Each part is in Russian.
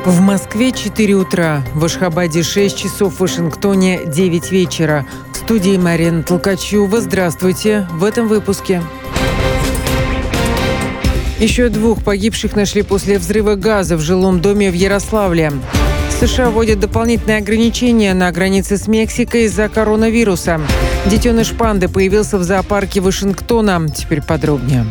В Москве 4 утра, в Ашхабаде 6 часов, в Вашингтоне 9 вечера. В студии Марина Толкачева. Здравствуйте. В этом выпуске. Еще 2 погибших нашли после взрыва газа в жилом доме в Ярославле. США вводят дополнительные ограничения на границе с Мексикой из-за коронавируса. Детеныш панды появился в зоопарке Вашингтона. Теперь подробнее.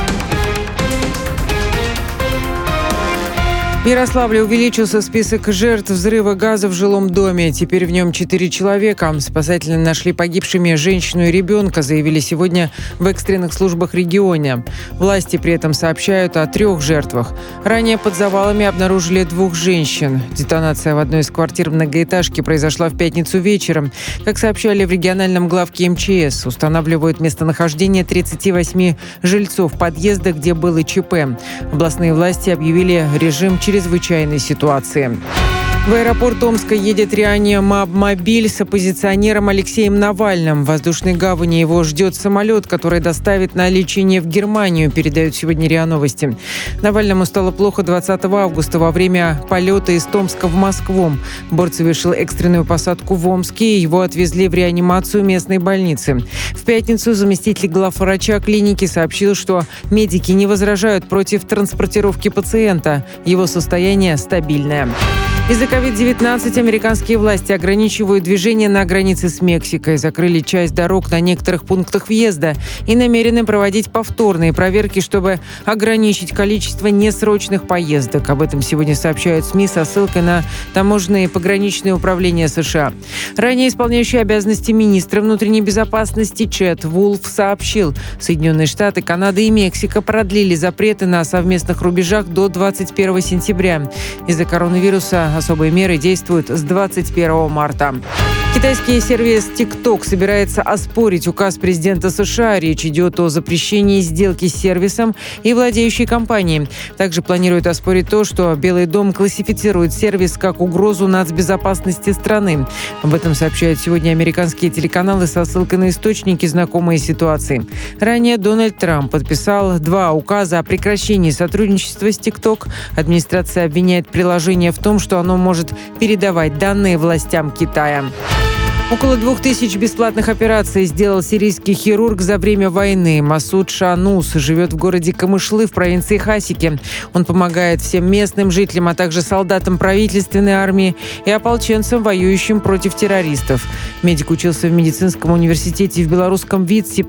В Ярославле увеличился список жертв взрыва газа в жилом доме. Теперь в нем 4 человека. Спасатели нашли погибшими женщину и ребенка, заявили сегодня в экстренных службах региона. Власти при этом сообщают о 3 жертвах. Ранее под завалами обнаружили 2 женщин. Детонация в одной из квартир многоэтажки произошла в пятницу вечером. Как сообщали в региональном главке МЧС, устанавливают местонахождение 38 жильцов подъезда, где было ЧП. Областные власти объявили режим чрезвычайной ситуации. В аэропорт Омска едет реанимобиль с оппозиционером Алексеем Навальным. В воздушной гавани его ждет самолет, который доставит на лечение в Германию, передают сегодня РИА Новости. Навальному стало плохо 20 августа во время полета из Томска в Москву. Борт совершил экстренную посадку в Омске, и его отвезли в реанимацию местной больницы. В пятницу заместитель главврача клиники сообщил, что медики не возражают против транспортировки пациента. Его состояние стабильное. Из-за COVID-19 американские власти ограничивают движение на границе с Мексикой, закрыли часть дорог на некоторых пунктах въезда и намерены проводить повторные проверки, чтобы ограничить количество несрочных поездок. Об этом сегодня сообщают СМИ со ссылкой на таможенные и пограничные управления США. Ранее исполняющий обязанности министра внутренней безопасности Чет Вулф сообщил, Соединенные Штаты, Канада и Мексика продлили запреты на совместных рубежах до 21 сентября. Из-за коронавируса особые меры действуют с 21 марта. Китайский сервис TikTok собирается оспорить указ президента США. Речь идет о запрещении сделки с сервисом и владеющей компанией. Также планирует оспорить то, что Белый дом классифицирует сервис как угрозу нацбезопасности страны. Об этом сообщают сегодня американские телеканалы со ссылкой на источники, знакомые ситуации. Ранее Дональд Трамп подписал 2 указа о прекращении сотрудничества с TikTok. Администрация обвиняет приложение в том, что оно может передавать данные властям Китая. Около 2000 бесплатных операций сделал сирийский хирург за время войны. Масуд Шанус живет в городе Камышлы в провинции Хасики. Он помогает всем местным жителям, а также солдатам правительственной армии и ополченцам, воюющим против террористов. Медик учился в медицинском университете в белорусском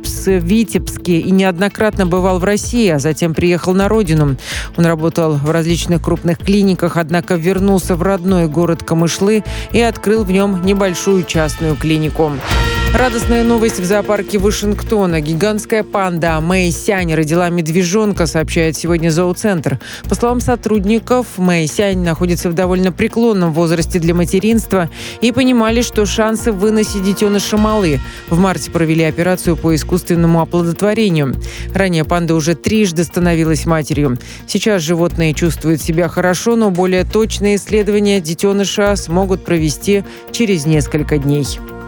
Витебске и неоднократно бывал в России, а затем приехал на родину. Он работал в различных крупных клиниках, однако вернулся в родной город Камышлы и открыл в нем небольшую частную клинику. Радостная новость в зоопарке Вашингтона. Гигантская панда Мэй Сянь родила медвежонка, сообщает сегодня зооцентр. По словам сотрудников, Мэй Сянь находится в довольно преклонном возрасте для материнства и понимали, что шансы выносить детеныша малы. В марте провели операцию по искусственному оплодотворению. Ранее панда уже 3 становилась матерью. Сейчас животные чувствуют себя хорошо, но более точные исследования детеныша смогут провести через несколько дней.